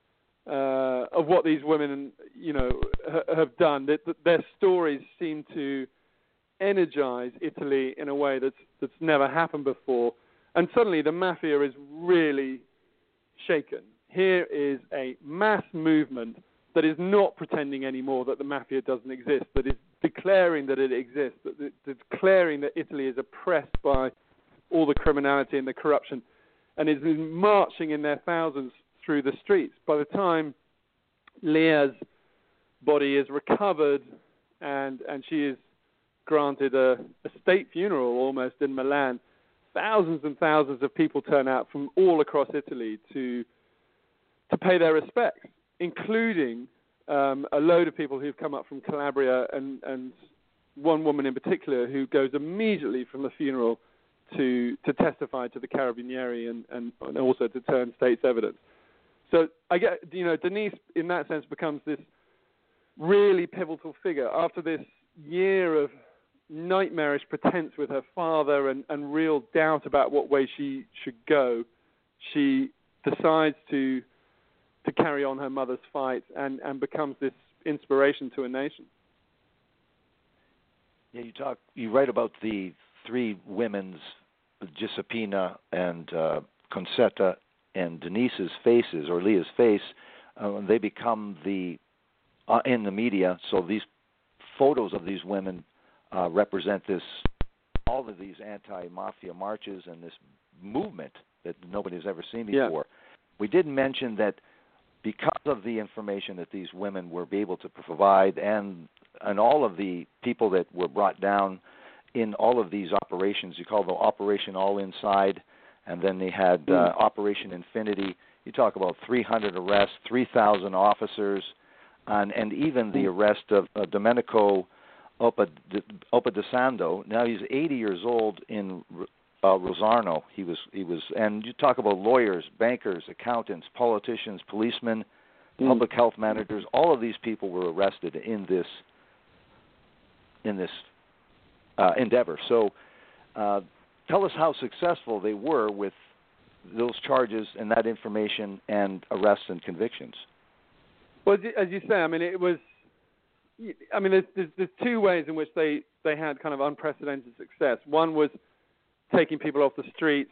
of what these women, have done. Their stories seem to energize Italy in a way that's never happened before. And suddenly the mafia is really shaken. Here is a mass movement that is not pretending anymore that the mafia doesn't exist, that is declaring that it exists, declaring that Italy is oppressed by all the criminality and the corruption, and is marching in their thousands through the streets. By the time Lea's body is recovered and she is granted a state funeral almost in Milan, thousands and thousands of people turn out from all across Italy to pay their respects, including a load of people who've come up from Calabria and one woman in particular who goes immediately from the funeral to testify to the Carabinieri and also to turn state's evidence. So I get, Denise in that sense becomes this really pivotal figure. After this year of nightmarish pretense with her father and real doubt about what way she should go, she decides to carry on her mother's fight and becomes this inspiration to a nation. Yeah, you write about the three women's, Giuseppina and Concetta and Denise's faces, or Lea's face. They become in the media. So these photos of these women represent all of these anti-mafia marches and this movement that nobody's ever seen before. Yeah. We did mention that because of the information that these women were able to provide and all of the people that were brought down in all of these operations, you call them Operation All Inside, and then they had Operation Infinity. You talk about 300 arrests, 3,000 officers, and even the arrest of Domenico Opadesando. Now he's 80 years old in Rosarno. He was, and you talk about lawyers, bankers, accountants, politicians, policemen, public health managers. All of these people were arrested in this endeavor. So, tell us how successful they were with those charges and that information and arrests and convictions. Well, as you say, there's two ways in which they had kind of unprecedented success. One was taking people off the streets,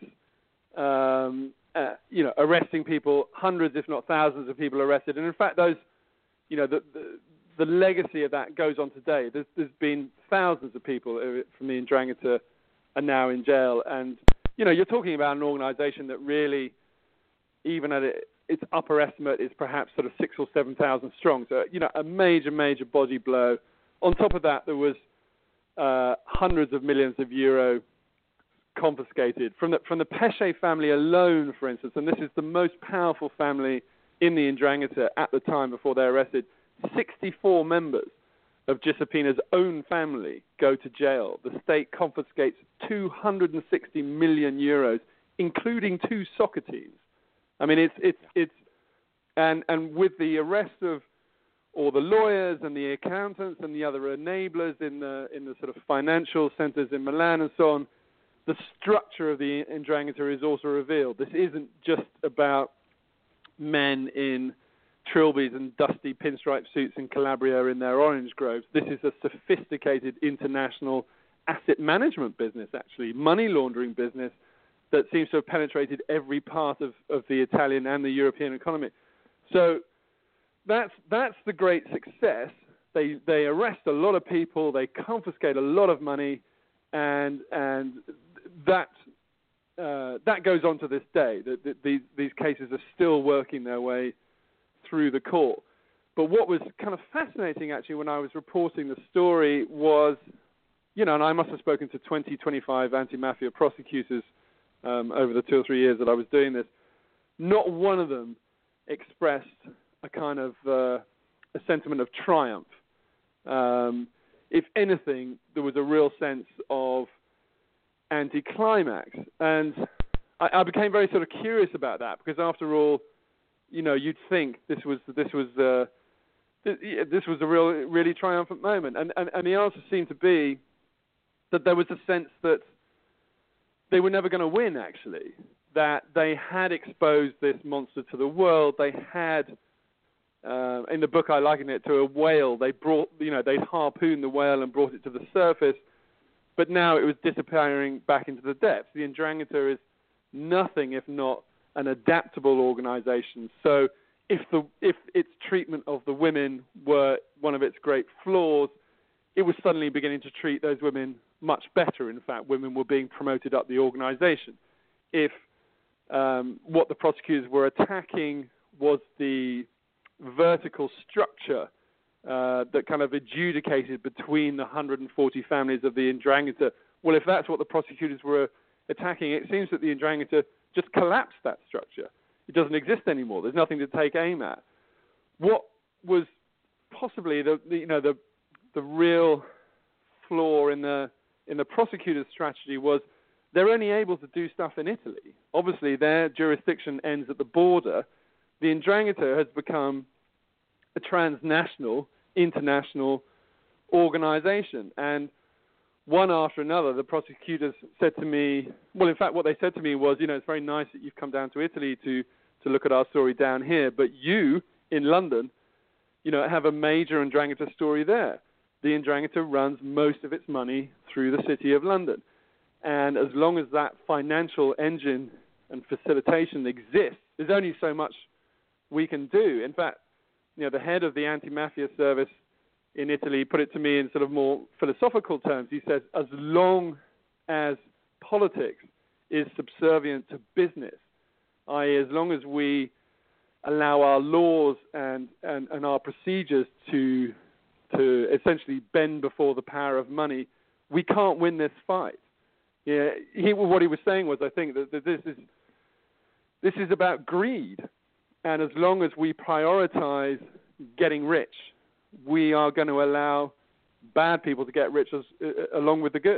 arresting people, hundreds, if not thousands of people arrested. And in fact, those, the legacy of that goes on today. There's been thousands of people from the 'Ndrangheta are now in jail. And, you're talking about an organization that really, even at its upper estimate, is perhaps sort of 6,000 or 7,000 strong. So, a major, major body blow. On top of that, there was hundreds of millions of euro confiscated from the Pesce family alone, for instance, and this is the most powerful family in the 'Ndrangheta at the time before they're arrested. 64 members of Giuseppina's own family go to jail. The state confiscates 260 million euros, including 2 soccer teams. I mean, and with the arrest of all the lawyers and the accountants and the other enablers in the sort of financial centers in Milan and so on, the structure of the 'Ndrangheta is also revealed. This isn't just about men in trilbies and dusty pinstripe suits in Calabria in their orange groves. This is a sophisticated international asset management business, actually, money laundering business that seems to have penetrated every part of the Italian and the European economy. So that's the great success. They arrest a lot of people, they confiscate a lot of money, and that goes on to this day. These cases are still working their way through the court. But what was kind of fascinating, actually, when I was reporting the story was, and I must have spoken to 20, 25 anti-mafia prosecutors over the 2 or 3 years that I was doing this. Not one of them expressed a kind of a sentiment of triumph. If anything, there was a real sense of anticlimax. And I became very sort of curious about that, because after all, you'd think this was a really triumphant moment. And the answer seemed to be that there was a sense that they were never going to win, actually, that they had exposed this monster to the world. They had In the book, I liken it to a whale. They'd harpooned the whale and brought it to the surface, but now it was disappearing back into the depths. The Ndrangheta is nothing if not an adaptable organization. So if its treatment of the women were one of its great flaws, it was suddenly beginning to treat those women much better. In fact, women were being promoted up the organization. If what the prosecutors were attacking was the vertical structure that kind of adjudicated between the 140 families of the Ndrangheta, well, if that's what the prosecutors were attacking, it seems that the Ndrangheta just collapsed that structure. It doesn't exist anymore. There's nothing to take aim at. What was possibly the real flaw in the prosecutor's strategy was they're only able to do stuff in Italy. Obviously, their jurisdiction ends at the border. The Ndrangheta has become a transnational, international organization. And one after another, the prosecutors said to me, well, in fact, what they said to me was, it's very nice that you've come down to Italy to look at our story down here, but you, in London, have a major Ndrangheta story there. The Ndrangheta runs most of its money through the City of London. And as long as that financial engine and facilitation exists, there's only so much we can do. In fact, the head of the anti-mafia service in Italy put it to me in sort of more philosophical terms. He says, as long as politics is subservient to business, i.e., as long as we allow our laws and our procedures to essentially bend before the power of money, we can't win this fight. Yeah, what he was saying was, I think, that this is about greed. And as long as we prioritize getting rich, we are going to allow bad people to get rich along with the good.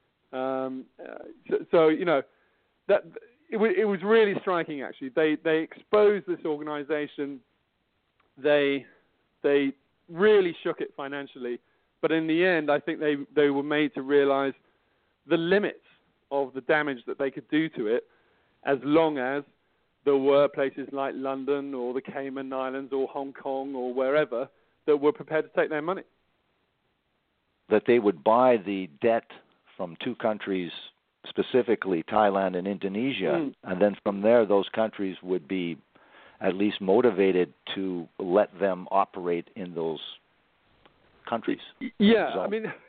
That it was really striking. Actually, they exposed this organization. They really shook it financially, but in the end, I think they were made to realize the limits of the damage that they could do to it, as long as there were places like London or the Cayman Islands or Hong Kong or wherever that were prepared to take their money. That they would buy the debt from two countries, specifically Thailand and Indonesia, and then from there those countries would be at least motivated to let them operate in those countries. Yeah, so.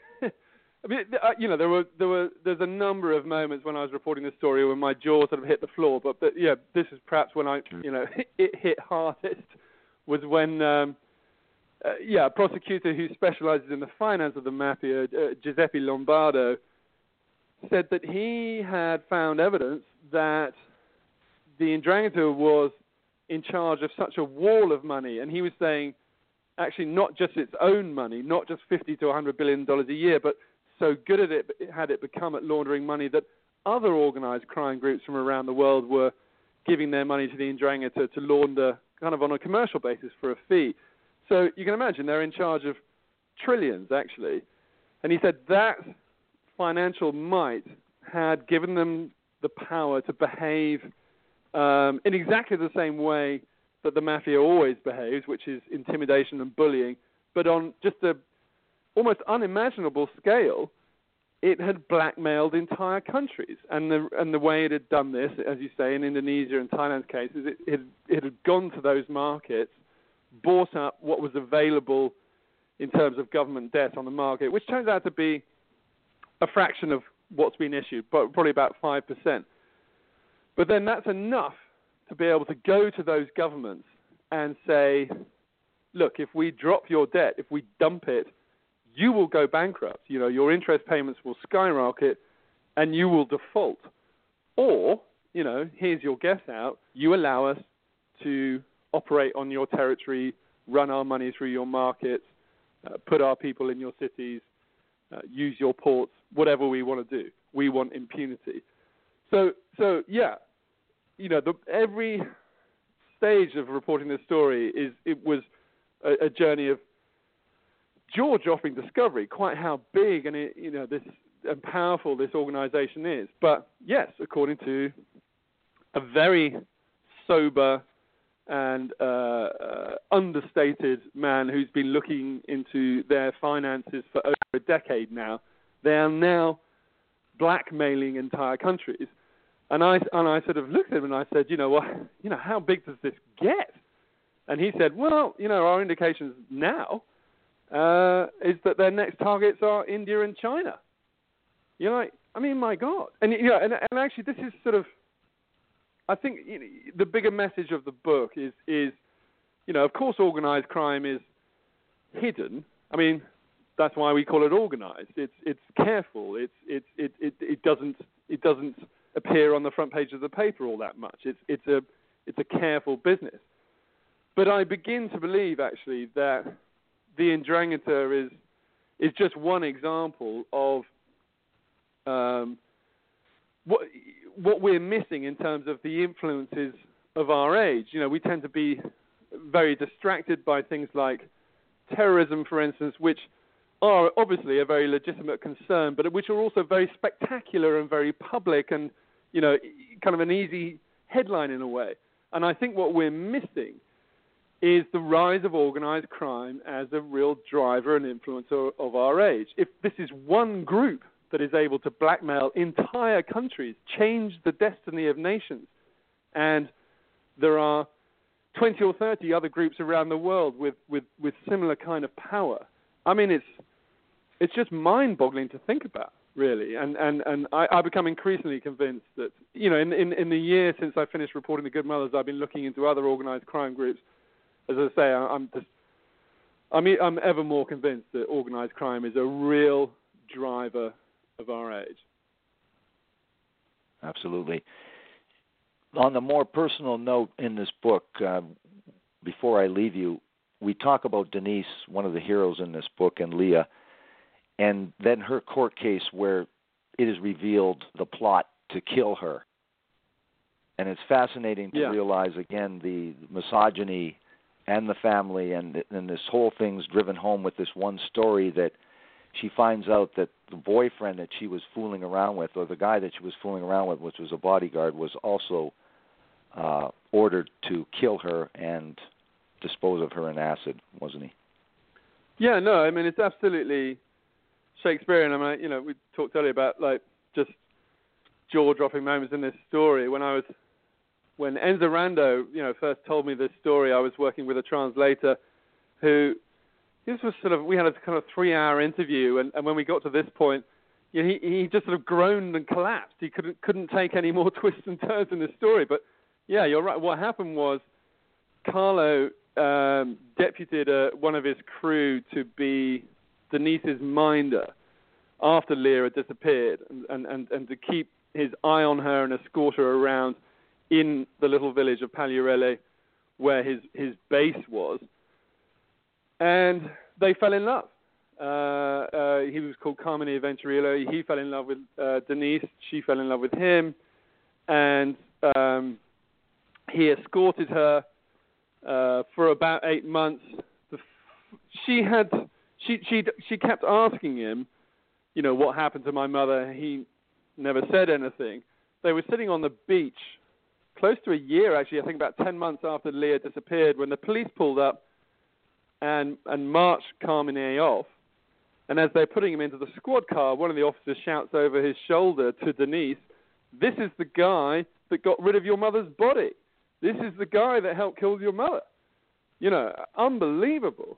There's a number of moments when I was reporting this story when my jaw sort of hit the floor. But this is perhaps when it hit hardest was when a prosecutor who specializes in the finance of the mafia, Giuseppe Lombardo, said that he had found evidence that the Ndrangheta was in charge of such a wall of money, and he was saying, actually, not just its own money, not just $50 to $100 billion a year, but so good at it had it become at laundering money that other organized crime groups from around the world were giving their money to the Ndrangheta to launder kind of on a commercial basis for a fee. So you can imagine they're in charge of trillions, actually. And he said that financial might had given them the power to behave in exactly the same way that the mafia always behaves, which is intimidation and bullying, but on just a almost unimaginable scale. It had blackmailed entire countries, and the way it had done this, as you say, in Indonesia and Thailand's cases, it had gone to those markets, bought up what was available in terms of government debt on the market, which turns out to be a fraction of what's been issued, but probably about 5%. But then that's enough to be able to go to those governments and say, look, if we drop your debt, if we dump it, you will go bankrupt. Your interest payments will skyrocket and you will default. Or, here's your guess out. You allow us to operate on your territory, run our money through your markets, put our people in your cities, use your ports, whatever we want to do. We want impunity. So every stage of reporting this story was a journey of jaw-dropping discovery, quite how big and powerful this organization is. But yes, according to a very sober and understated man who's been looking into their finances for over a decade now. They are now blackmailing entire countries. And I sort of looked at him and I said, how big does this get? And he said, well, our indications now is that their next targets are India and China. My God. And actually this is sort of, I think the bigger message of the book is, of course organized crime is hidden. I mean, that's why we call it organized. It's careful. It doesn't appear on the front page of the paper all that much. It's a careful business. But I begin to believe actually that the Ndrangheta is just one example of what we're missing in terms of the influences of our age. We tend to be very distracted by things like terrorism, for instance, which are obviously a very legitimate concern, but which are also very spectacular and very public and, kind of an easy headline in a way. And I think what we're missing is the rise of organized crime as a real driver and influencer of our age. If this is one group that is able to blackmail entire countries, change the destiny of nations, and there are 20 or 30 other groups around the world with similar kind of power. I mean, it's just mind-boggling to think about, really. And I become increasingly convinced that, in the year since I finished reporting The Good Mothers, I've been looking into other organized crime groups. As I say, I'm ever more convinced that organized crime is a real driver of our age. Absolutely. On the more personal note in this book, before I leave you, we talk about Denise, one of the heroes in this book, and Leah, and then her court case where it is revealed the plot to kill her. And it's fascinating to realize, again, the misogyny and the family, and this whole thing's driven home with this one story that she finds out that the boyfriend that she was fooling around with, or the guy that she was fooling around with, which was a bodyguard, was also ordered to kill her and dispose of her in acid, wasn't he? Yeah, no, I mean, it's absolutely Shakespearean. I mean, we talked earlier about, just jaw-dropping moments in this story. When Enzo Rando, first told me this story, I was working with a translator who, this was we had a kind of 3-hour interview, and when we got to this point, he just sort of groaned and collapsed. He couldn't take any more twists and turns in this story. But yeah, you're right. What happened was Carlo deputed one of his crew to be Denise's minder after Leah had disappeared, and to keep his eye on her and escort her around in the little village of Pagliarelle where his base was. And they fell in love. He was called Carmine Venturillo. He fell in love with Denise. She fell in love with him. And he escorted her for about 8 months. She kept asking him, what happened to my mother? He never said anything. They were sitting on the beach close to a year, actually, I think about 10 months after Leah disappeared, when the police pulled up and marched Carmine off. And as they're putting him into the squad car, one of the officers shouts over his shoulder to Denise, "This is the guy that got rid of your mother's body. This is the guy that helped kill your mother." Unbelievable.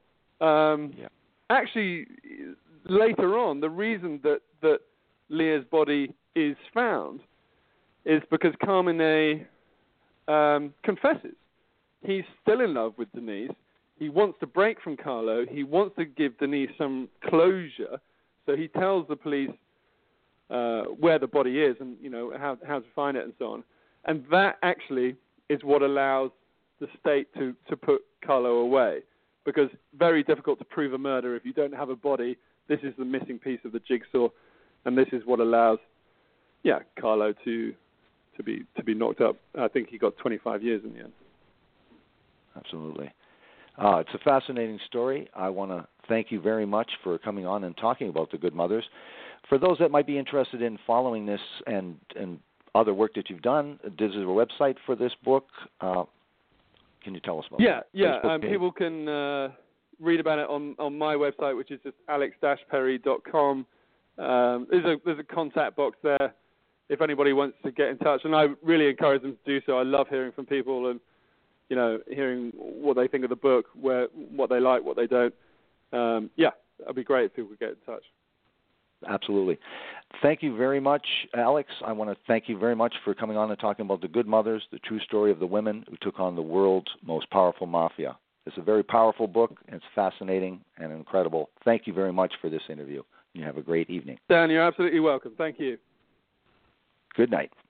Actually, later on, the reason that Leah's body is found is because Carmine confesses. He's still in love with Denise. He wants to break from Carlo. He wants to give Denise some closure. So he tells the police where the body is and, how to find it and so on. And that actually is what allows the state to put Carlo away. Because very difficult to prove a murder if you don't have a body. This is the missing piece of the jigsaw. And this is what allows, Carlo to be knocked up. I think he got 25 years in the end. Absolutely. It's a fascinating story. I want to thank you very much for coming on and talking about The Good Mothers. For those that might be interested in following this and other work that you've done, is there a website for this book? Can Can you tell us about that? Yeah. People can read about it on my website, which is just alex-perry.com. There's a contact box there if anybody wants to get in touch, and I really encourage them to do so. I love hearing from people and, hearing what they think of the book, what they like, what they don't. That'd be great if people could get in touch. Absolutely. Thank you very much, Alex. I want to thank you very much for coming on and talking about The Good Mothers, the true story of the women who took on the world's most powerful mafia. It's a very powerful book, and it's fascinating and incredible. Thank you very much for this interview. You have a great evening. Dan, you're absolutely welcome. Thank you. Good night.